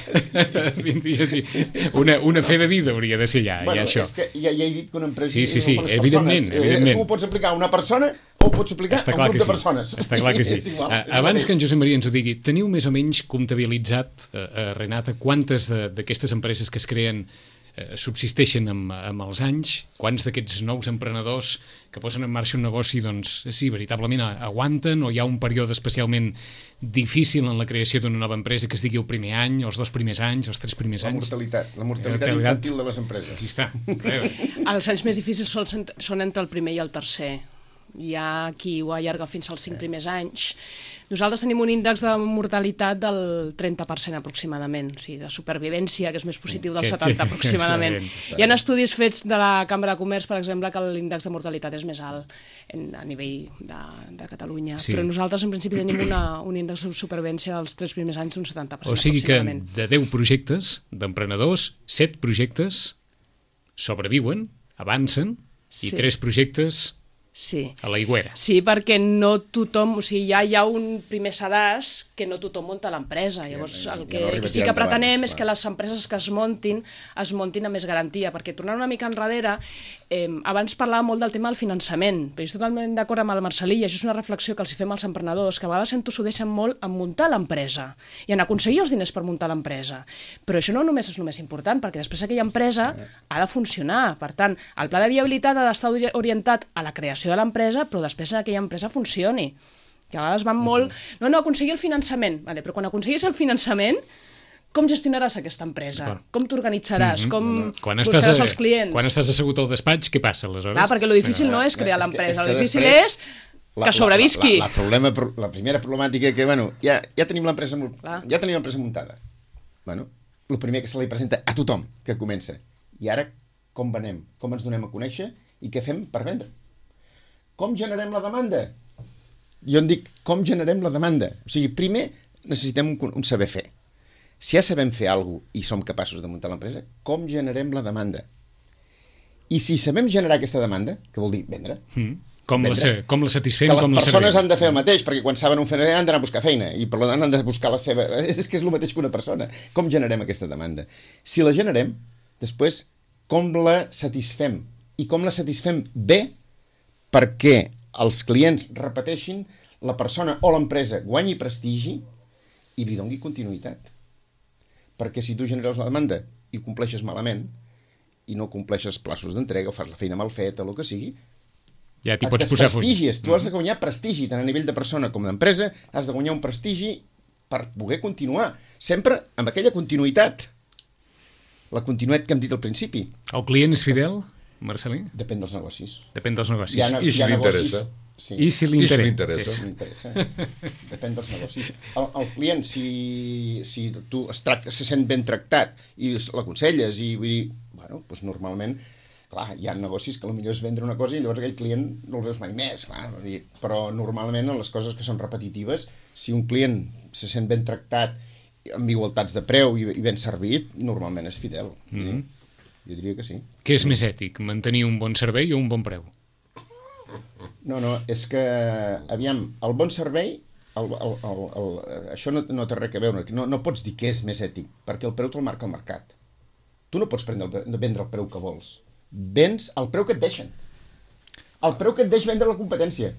eh? Vindria així. Una, una fe de vida hauria de ser ja, Bueno, ja això. és que ja, ja he dit que una empresa... Sí, sí, sí, no, les evidentment, persones, evidentment. Eh, tu ho pots aplicar a una persona o ho pots aplicar Està a clar un que grup sí. de persones. Està clar que sí. És igual, Ah, és el Abans mateix. que en Josep Maria ens ho digui, teniu més o menys comptabilitzat, eh, eh, Renata, quantes de- d'aquestes empreses que es creen eh, subsisteixen amb, amb els anys, quants d'aquests nous emprenedors que posen en marxa un negoci, doncs, sí, veritablement a- aguanten, o hi ha un període especialment difícil en la creació d'una nova empresa que es digui el primer any, els dos primers anys, els tres primers La anys? mortalitat, la mortalitat mortalitat. infantil de les empreses. Aquí està. Eh, Els anys més difícils són, són entre el primer i el tercer. Hi ha qui ho allarga fins als cinc primers anys. Nosaltres tenim un índex de mortalitat del trenta per cent aproximadament, o sigui, de supervivència, que és més positiu del Que- setanta que- aproximadament. excel·lent. Hi ha estudis fets de la Cambra de Comerç, per exemple, que l'índex de mortalitat és més alt en, a nivell de, de Catalunya. Sí. Però nosaltres, en principi, tenim una, un índex de supervivència dels tres primers anys d'un setanta per cent O sigui que aproximadament. de deu projectes d'emprenedors, set projectes sobreviuen, avancen, i Sí. tres projectes Sí. a l'aigüera. Sí, perquè no tothom, o sigui, ja hi ha un primer sedàs que no tothom munta l'empresa. Llavors, ja- el ja que, no arriba que a sí tirar que endavant, pretenem és clar. que les empreses que es muntin, es muntin amb més garantia, perquè tornant una mica enrere, eh, abans parlava molt del tema del finançament, però jo estic totalment d'acord amb el Marcelí, i això és una reflexió que els hi fem als emprenedors, que a vegades sento s'ho deixen molt en muntar l'empresa i en aconseguir els diners per muntar l'empresa. Però això no només és el més important, perquè després aquella empresa ha de funcionar. Per tant, el pla de viabilitat ha d'estar ori- orientat a la creació de l'empresa, però després aquella empresa funcioni. Que a vegades van molt... No, no, aconseguir el finançament. Vale, però quan aconseguis el finançament, com gestionaràs aquesta empresa? D'acord. Com t'organitzaràs? Com Quan buscaràs estàs, els clients? quan estàs assegut al despatx, què passa aleshores? Clar, perquè el difícil no és crear És que- l'empresa, és que el difícil després- és que sobrevisqui. La, la, la, problema, la primera problemàtica que, bueno, ja, ja tenim l'empresa mu- Clar. ja tenim l'empresa muntada. Bueno, el primer que se li presenta a tothom que comença. I ara, com venem? Com ens donem a conèixer? I què fem per vendre? Com generem la demanda? Jo en dic, com generem la demanda? O sigui, primer necessitem un, un saber fer. Si ja sabem fer alguna cosa i som capaços de muntar l'empresa, com generem la demanda? I si sabem generar aquesta demanda, què vol dir? Vendre. Mm. Com, la, Vendre. sa- com la satisfem, Que les com la persones servem. han de fer el mateix, perquè quan saben on fer han d'anar a buscar feina, i per tant han de buscar la seva... És que és el mateix que una persona. Com generem aquesta demanda? Si la generem, després, com la satisfem? I com la satisfem bé perquè els clients repeteixin, la persona o l'empresa guanyi prestigi i li doni continuïtat. Perquè si tu generes la demanda i compleixes malament, i no compleixes plaços d'entrega, o fas la feina mal feta, o el que sigui, Ja t'hi et pots posar... desprestigies. Tu has de guanyar prestigi, tant a nivell de persona com d'empresa, has de guanyar un prestigi per poder continuar. Sempre amb aquella continuïtat. La continuïtat que hem dit al principi. El client és fidel, Marcelí? Depèn dels negocis. Depèn dels negocis. Hi ha, I si hi ha li negocis- interessa? Sí. I si li I si li interessa. interessa? M'interessa. Depèn dels negocis. El, el client, si, si tu es tracta, se sent ben tractat i l'aconselles i vull dir, bueno, doncs normalment, clar, hi ha negocis que potser és vendre una cosa i llavors aquell client no el veus mai més, clar, vull dir, però normalment en les coses que són repetitives, si un client se sent ben tractat amb igualtats de preu i, i ben servit, normalment és fidel. Mm -hmm. Jo diria que sí. Què és més ètic, mantenir un bon servei o un bon preu? No, no, és que, aviam, el bon servei, el, el, el, el, això no, no té res a veure, no, no pots dir què és més ètic, perquè el preu te'l marca el mercat. Tu no pots prendre el, vendre el preu que vols. Vens el preu que et deixen. El preu que et deix vendre la competència.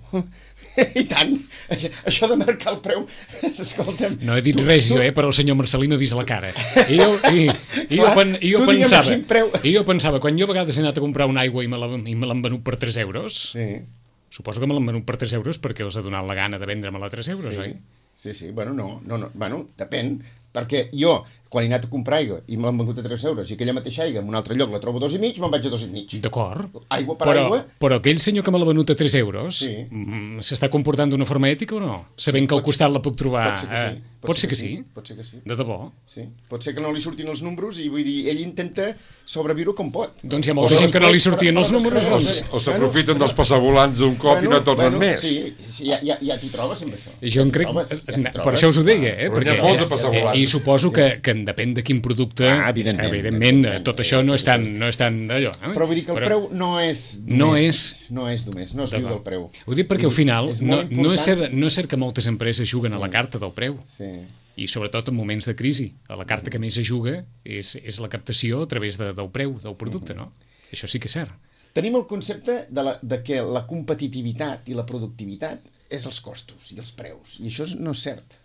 I tant. Això, això de marcar el preu, escolta'm... No he dit tu, res tu... jo, eh, però el senyor Marcelí m'ha vist la cara. I jo, i, i jo, Clar, pen, i jo tu digue'm pensava... quin preu. I jo pensava, quan jo a vegades he anat a comprar una aigua i me l'han venut per tres euros, Sí. suposo que me l'han venut per tres euros perquè els ha donat la gana de vendre-me-la a tres euros, Sí. oi? Sí, sí, bueno, no, no, no, bueno, depèn, perquè jo, quan he anat a comprar aigua i me l'han vengut a tres euros i aquella mateixa aigua en un altre lloc la trobo a dos i mig, me'n vaig a dos i mig. D'acord. Aigua per però, aigua. Però aquell senyor que me l'ha venut a tres euros Sí. mm, s'està comportant d'una forma ètica o no? Sabent que al pot costat ser- la puc trobar... Pot ser que sí. Eh, pot ser que sí? Pot ser que sí. De debò? Sí. Pot ser que no li surtin els números i vull dir, ell intenta sobreviure com pot. Doncs hi ha molta Però gent que no li després- sortien els però números, després- doncs. O s'aprofiten dels passavolants d'un cop i no tornen més. Sí, sí, ja, ja, ja t'hi trobes amb això. I jo Ja em t'hi crec... trobes, ja t'hi per trobes. això us ho deia, eh? Però n'hi ha Perquè, molts de passavolants. I suposo que, que depèn de quin producte... Ah, evidentment, evidentment, evidentment, tot això no és tan, no és tan d'allò. Eh? Però vull dir que el Però- preu no és No només, és- no és només, no es viu del preu. Ho dic perquè al final És no, molt no, és important. cert, no és cert que moltes empreses juguen a la carta del preu. Sí. I sobretot en moments de crisi. A la carta que més es juga és, és la captació a través de, del preu del producte, no? Això sí que és cert. Tenim el concepte de, la, de que la competitivitat i la productivitat és els costos i els preus. I això no és cert.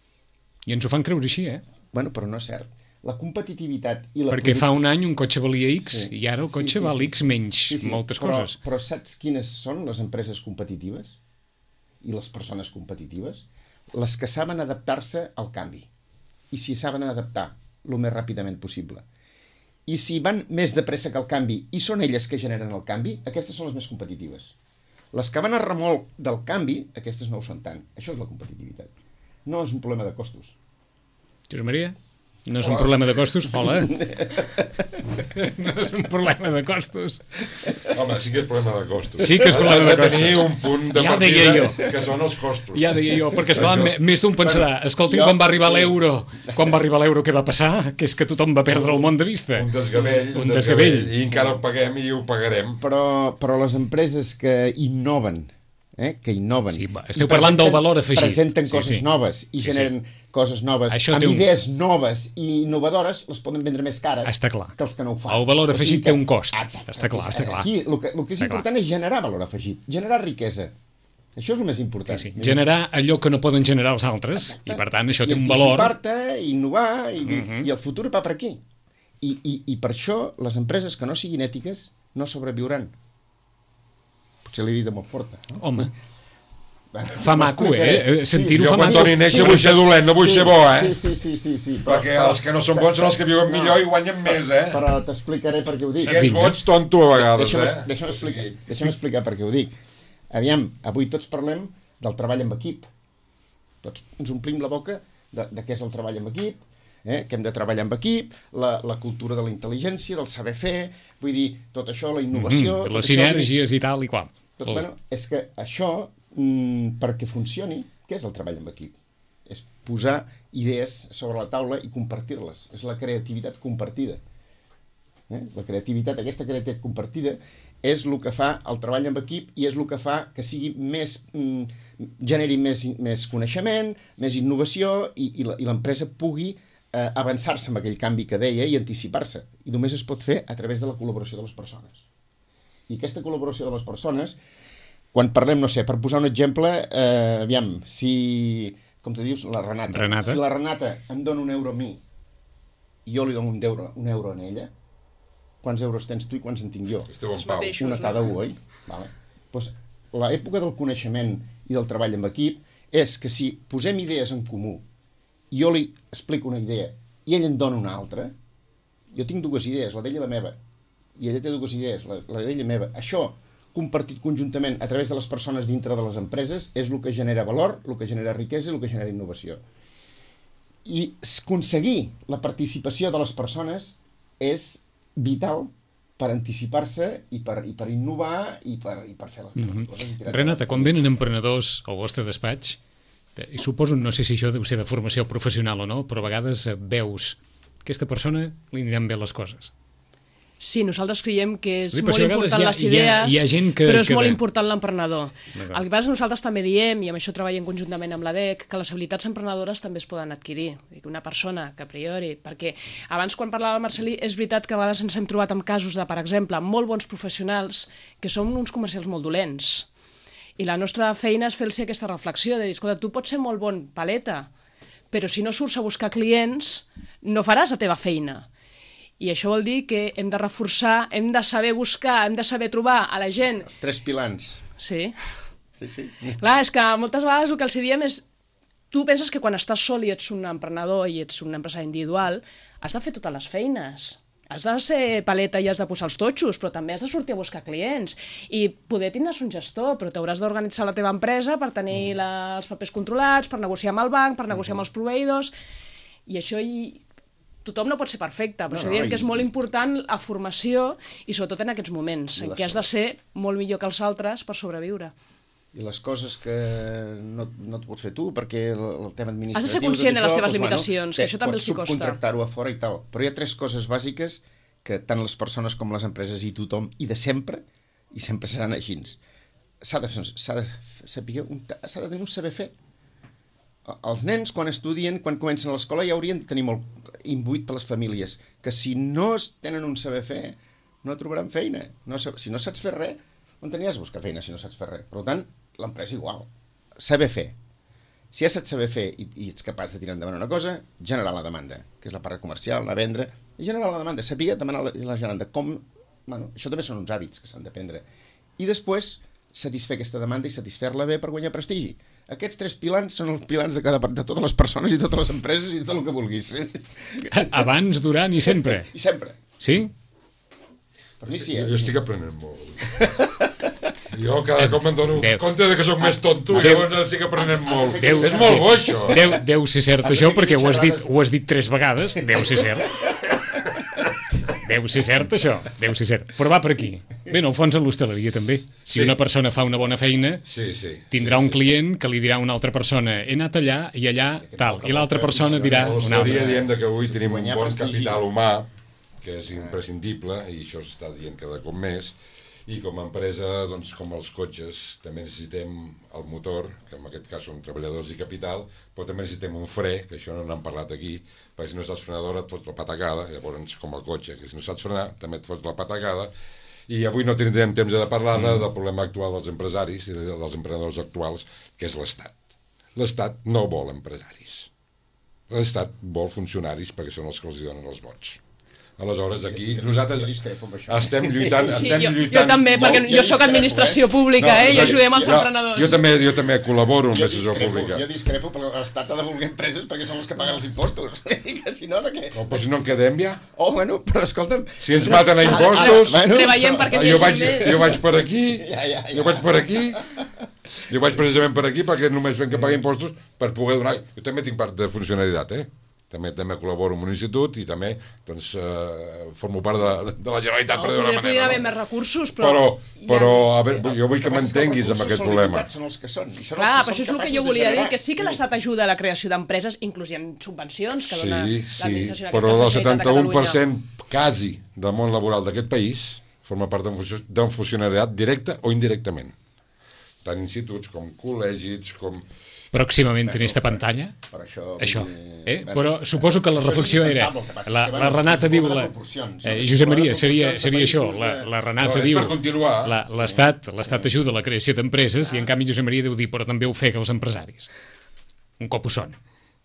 I ens ho fan creure així, eh? Bueno, però no és cert. La competitivitat i la Perquè fa un any un cotxe valia X Sí. i ara el Sí, cotxe sí, val sí, X sí. menys Sí, sí, moltes però, coses. Però saps quines són les empreses competitives i les persones competitives? Les que saben adaptar-se al canvi. I si saben adaptar el més ràpidament possible. I si van més de pressa que el canvi i són elles que generen el canvi, aquestes són les més competitives. Les que van a remolc del canvi, aquestes no ho són tant. Això és la competitivitat. No és un problema de costos. Josep Maria? No és un problema de costos? Hola. No és un problema de costos. Home, sí que és problema de costos. Sí que és problema de Has de tenir costos. un punt de Ja deia partida jo. que són els costos. Ja deia jo, perquè esclar, Això. més d'un pensarà, escolti, jo- quan va arribar sí. l'euro, quan va arribar l'euro, què va passar? Que és que tothom va perdre el món de vista. Un desgavell, Un desgavell. I encara ho paguem i ho pagarem. Però, però les empreses que innoven, eh, que innoven... Sí, va, esteu i parlant del presenten- valor afegit. Presenten Sí, coses sí. noves i Sí, generen coses noves, Això amb té un- idees noves i innovadores, les poden vendre més cares Està clar. que els que no ho fan. El valor O sigui afegit té un cost. Exacte. Està clar, està clar. Aquí el que, el que és Està clar. important és generar valor afegit, generar riquesa. Això és el més important. Sí, sí. Generar allò que no poden generar els altres, Exacte. i per tant això I té un valor. anticipar-te, innovar, i, uh Mhm. -huh. i el futur va per aquí. I, i, I per això les empreses que no siguin ètiques no sobreviuran. Potser l'he dit molt forta. No? Home, Bueno, fa maco, eh? Sentir-ho Jo fa quan maco. torni a néixer vull ser dolent, no vull ser bo, eh? Sí, sí, sí, sí, sí. Però, Perquè els que no són bons són els que viuen millor i guanyen més, eh? Però t'explicaré per què ho dic. Si ets Vinga. bo ets tonto a vegades, Deixa'm, eh? deixa'm, O explicar, sigui, deixa'm explicar per què ho dic. Aviam, avui tots parlem del treball amb equip. Tots ens omplim la boca de, de què és el treball amb equip, eh? que hem de treballar amb equip, la, la cultura de la intel·ligència, del saber fer, vull dir, tot això, la innovació... Mm, tot les això, sinergies i tal i qual. Tot, bueno, és que això, mm, perquè funcioni, què és el treball amb equip? És posar idees sobre la taula i compartir-les. És la creativitat compartida. Eh? La creativitat, aquesta creativitat compartida, és el que fa el treball amb equip i és el que fa que sigui més, mm, generi més, més coneixement, més innovació i, i la- i l'empresa pugui eh, avançar-se amb aquell canvi que deia i anticipar-se. I només es pot fer a través de la col·laboració de les persones. I aquesta col·laboració de les persones, quan parlem, no sé, per posar un exemple, eh, aviam, si, com te dius, la Renata. Renata. Si la Renata em dona un euro a mi i jo li dono un euro, un euro a ella, quants euros tens tu i quants en tinc jo? Esteu en Els pau. mateixos. Una cada un, oi? Vale. Pues, l'època del coneixement i del treball amb equip és que si posem idees en comú, jo li explico una idea i ell en dona una altra, jo tinc dues idees, la d'ella i la meva, i ella té dues idees, la, la d'ella i la meva. Això, compartit conjuntament a través de les persones dintre de les empreses, és el que genera valor, el que genera riquesa i el que genera innovació. I aconseguir la participació de les persones és vital per anticipar-se i per, i per innovar i per, i per fer les Mm -hmm. coses. i tirar Renata, quan venen emprenedors al vostre despatx, i suposo, no sé si això deu ser de formació professional o no, però a vegades eh, veus que a aquesta persona li aniran bé les coses. Sí, nosaltres creiem que és Sí, molt important ha, les idees, hi ha, hi ha gent que, però és que molt de... important l'emprenedor. El que passa és que nosaltres també diem, i amb això treballem conjuntament amb l'A D E C, que les habilitats emprenedores també es poden adquirir. Una persona que a priori... Perquè abans, quan parlava el Marcelí, és veritat que a vegades ens hem trobat amb casos de, per exemple, molt bons professionals que són uns comercials molt dolents. I la nostra feina és fer-los aquesta reflexió de dir, escolta, tu pots ser molt bon paleta, però si no surts a buscar clients, no faràs la teva feina. I això vol dir que hem de reforçar, hem de saber buscar, hem de saber trobar a la gent... Els tres pilans. Sí. Sí, sí. Clar, és que moltes vegades el que els diem és... Tu penses que quan estàs sol i ets un emprenedor i ets un empresari individual, has de fer totes les feines. Has de ser paleta i has de posar els totxos, però també has de sortir a buscar clients. I poder tindràs un gestor, però t'hauràs d'organitzar la teva empresa per tenir la, els papers controlats, per negociar amb el banc, per negociar amb els proveïdors... I això hi... Tothom no pot ser perfecte, però no, no, diem que és molt important la formació i sobretot en aquests moments, en què has de ser molt millor que els altres per sobreviure. I les coses que no, no et pots fer tu, perquè el, el tema administratiu... Has de ser conscient de les teves doncs, limitacions, bueno, que això també els hi costa. Pots subcontractar-ho a fora i tal, però hi ha tres coses bàsiques que tant les persones com les empreses i tothom, i de sempre, i sempre seran així. S'ha de, s'ha de saber, s'ha de tenir un saber fer. Els nens, quan estudien, quan comencen a l'escola, ja haurien de tenir molt imbuït per les famílies, que si no tenen un saber fer, no trobaran feina. No, si no saps fer res, on tenies a buscar feina si no saps fer res? Per tant, l'empresa igual. Saber fer. Si ja saps saber fer i, i ets capaç de tirar endavant una cosa, generar la demanda, que és la part comercial, la vendre, i generar la demanda, saber demanar la, la demanda. Com, bueno, això també són uns hàbits que s'han d'aprendre. I després, satisfer aquesta demanda i satisfer-la bé per guanyar prestigi. Aquests tres pilans són els pilans de, cada, de totes les persones i totes les empreses i tot el que vulguis. Abans, durant i sempre. I sempre. Sí? Per mi sí, eh? Jo, jo estic aprenent molt. Jo cada cop me'n dono Déu. compte de que sóc més tonto i llavors estic aprenent molt. Déu. És molt bo, això. Deu, deu ser cert això, perquè ho has dit, ho has dit tres vegades. Deu ser cert. Deu ser cert, això. Deu ser cert. Però va per aquí. Bé, en el fons, en l'hostaleria també. Si Sí. una persona fa una bona feina, Sí, sí. tindrà un client que li dirà a una altra persona he anat allà i allà, tal. I l'altra persona dirà A una l'hostaleria altra. diem que avui tenim un guanyar bon prestigi. capital humà, que és imprescindible, i això s'està dient cada cop més, i com a empresa, doncs, com els cotxes, també necessitem el motor, que en aquest cas són treballadors i capital, però també necessitem un fre, que això no n'hem parlat aquí, perquè si no saps frenadora et fots la patacada, llavors com el cotxe, que si no saps frenar també et fots la patacada, i avui no tindrem temps de parlar-ne del problema actual dels empresaris i dels emprenedors actuals, que és l'Estat. L'Estat no vol empresaris. L'Estat vol funcionaris perquè són els que els donen els vots. Aleshores, aquí Jo- jo- nosaltres jo discrepo amb això. estem lluitant, Sí, estem jo, lluitant jo també, molt. perquè Jo jo sóc discrepo, administració eh? pública, No, eh, i no, ajudem els no, emprenedors. Jo també, jo també col·laboro amb Jo l'associació discrepo, pública. jo discrepo, perquè l'Estat ha de voler empreses perquè són els que paguen els impostos. I que si no, de què? Oh, però si no en quedem ja, Oh, bueno, però escolta'm... si ens maten a impostos, Bueno, Treballem perquè n'hi jo hagi vaig, més. jo vaig per aquí, Ja, ja, ja. jo vaig per aquí, jo vaig precisament per aquí perquè només fem que pagar impostos per poder donar... Jo també tinc part de funcionalitat, eh? També també col·laboro amb un institut i també doncs, eh, formo part de, de la Generalitat, per dir d'una Podria, podria manera. haver No? més recursos, però... Però, ja però no- a veure, jo vull que m'entenguis amb aquest problema. Són els que són. I són Clar, els però que això és són el que capaços jo de volia dir, generar. que sí que l'Estat ajuda a la creació d'empreses, inclús hi ha subvencions que dona Sí, l'administració sí, en però aquest el cas, la Generalitat de setanta-u per Catalunya. cent quasi del món laboral d'aquest país forma part d'un funcio- d'un funcionariat directe o indirectament. Tant instituts com col·legis, com... Pròximament en esta pantalla. Per això... Això. vull dir, Eh? bueno, Però suposo que la això és reflexió era... indispensable, el que passa és La, que, la bueno, Renata és diu... un problema La, de proporcions, eh, és un Josep problema Maria, de seria, proporcions de seria això. països La, de- la Renata No, és diu... per continuar. la- L'Estat l'Estat ajuda a la creació d'empreses i en canvi Josep Maria deu dir però també ho fega els empresaris. Un cop ho són.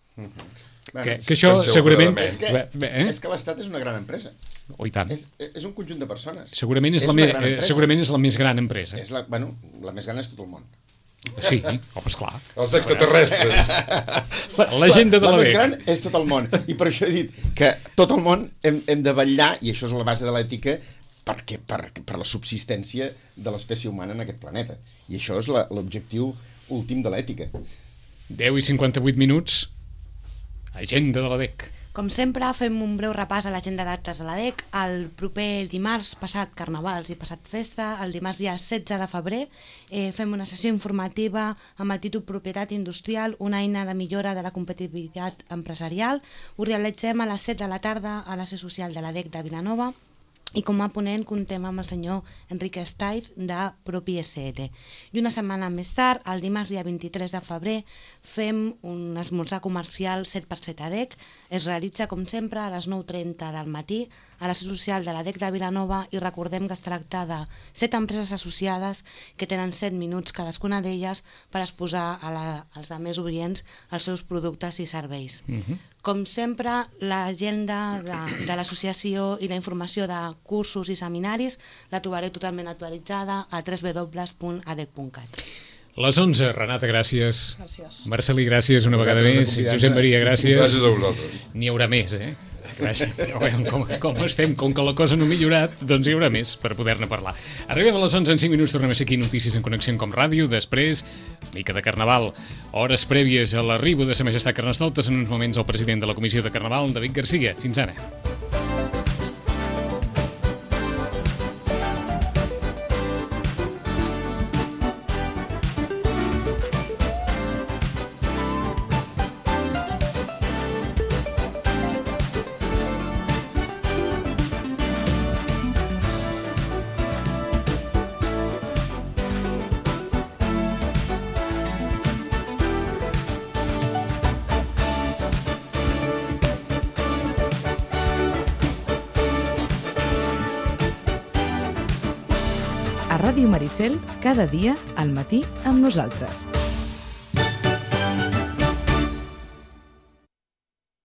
Bueno, Que, que això penseu segurament... fredament. és que, Bé, bé, eh? és que l'Estat és una gran empresa. Oh, i tant. És, és un conjunt de persones. Segurament és, és la, una me, gran eh, empresa. segurament és la més gran empresa. És la, bueno, la més gran és tot el món. Sí, home, esclar. Els extraterrestres. L'agenda de la la més B E C. gran és tot el món. I per això he dit que tot el món hem, hem de vetllar, i això és la base de l'ètica, perquè, per, per la subsistència de l'espècie humana en aquest planeta. I això és la- l'objectiu últim de l'ètica. deu i cinquanta-vuit minuts. Agenda de la D E C. Com sempre, fem un breu repàs a l'agenda d'actes de la D E C. El proper dimarts passat Carnavals i passat Festa, el dimarts dia setze de febrer, eh, fem una sessió informativa amb el títol Propietat Industrial, una eina de millora de la competitivitat empresarial. Ho realitzem a les set de la tarda a la seu social de la D E C de Vilanova. i com a ponent contem amb el senyor Enrique Estaiz de Propi S L. I una setmana més tard, el dimarts dia vint-i-tres de febrer, fem un esmorzar comercial set per set a D E C. Es realitza, com sempre, a les nou trenta del matí a la seu social de la D E C de Vilanova i recordem que es tracta de set empreses associades que tenen set minuts cadascuna d'elles per exposar a la, als altres oients els seus productes i serveis. Uh-huh. Com sempre, l'agenda de, de l'associació i la informació de cursos i seminaris la trobareu totalment actualitzada a w w w punt a d e c punt cat. Les onze, Renata, gràcies. Gràcies. Marcelí, gràcies una vegada més. Josep Maria, gràcies. Gràcies a vosaltres. N'hi haurà més, eh? Gràcies. Com, com estem, com que la cosa no ha millorat, doncs hi haurà més per poder-ne parlar. Arribem a les onze en cinc minuts, tornem a ser aquí Notícies en Connexió com Ràdio, després, mica de Carnaval, hores prèvies a l'arribo de Sa Majestat Carnestoltes, en uns moments el president de la Comissió de Carnaval, David Garcia. Fins ara. A Ràdio Maricel, cada dia al matí amb nosaltres.